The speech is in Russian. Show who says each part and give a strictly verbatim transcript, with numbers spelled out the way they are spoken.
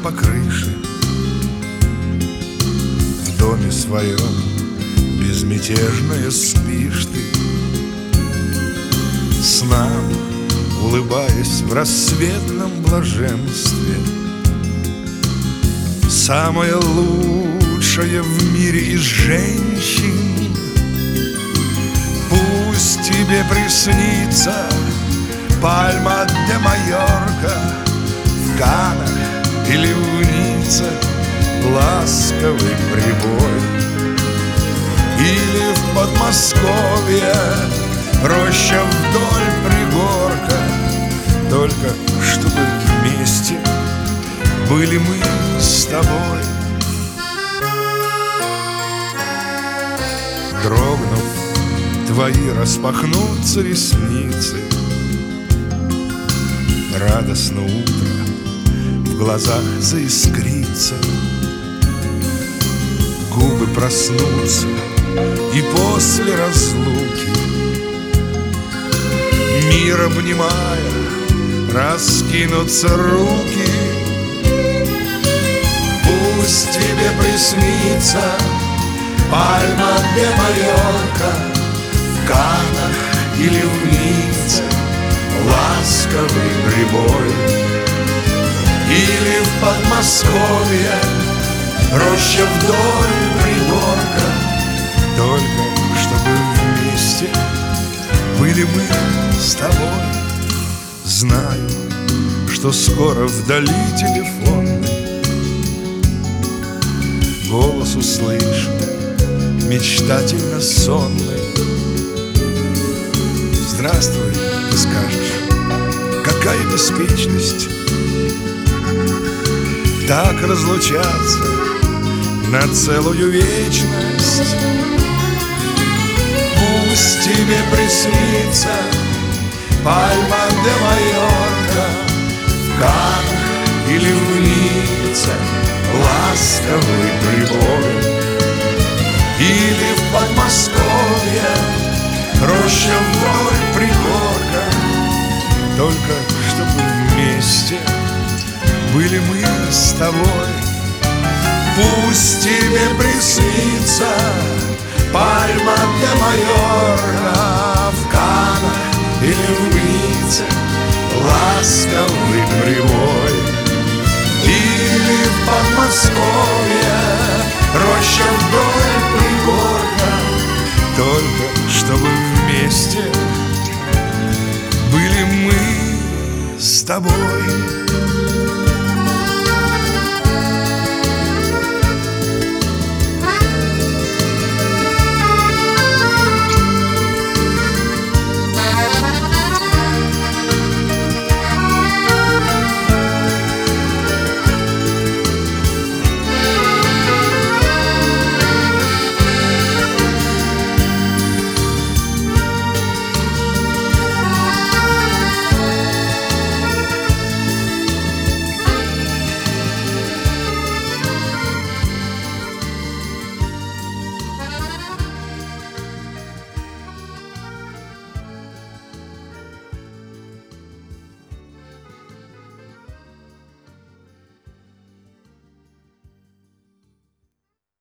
Speaker 1: по крыше. В доме своем безмятежная спишь ты, снам улыбаясь в рассветном блаженстве. Самая лучшая в мире из женщин, пусть тебе приснится Пальма де Майорка в Каннах или в Ницце ласковый прибой, или в Подмосковье роща вдоль пригорка, только чтобы вместе были мы с тобой. Дрогнув, твои распахнутся ресницы, радостно утро в глазах заискрится, губы проснутся, и после разлуки, мир обнимая, раскинутся руки. Пусть тебе приснится Пальма де Майорка в Каннах или в Ницце ласковый прибой, или в Подмосковье роща вдоль пригорка, только чтобы вместе были мы с тобой. Знаю, что скоро вдали телефонный голос услышу, мечтательно сонный. Здравствуй, ты скажешь, какая беспечность так разлучаться на целую вечность. Пусть тебе приснится Пальма де Майорка в Каннах или в Ницце ласковый прибой, или в Подмосковье роща вдоль пригорка, только чтобы вместе были мы с тобой. Пусть тебе приснится Пальма де Майорка в Каннах или в Ницце ласковый прибой, или в Подмосковье роща вдоль пригорка, только чтобы вместе были мы с тобой.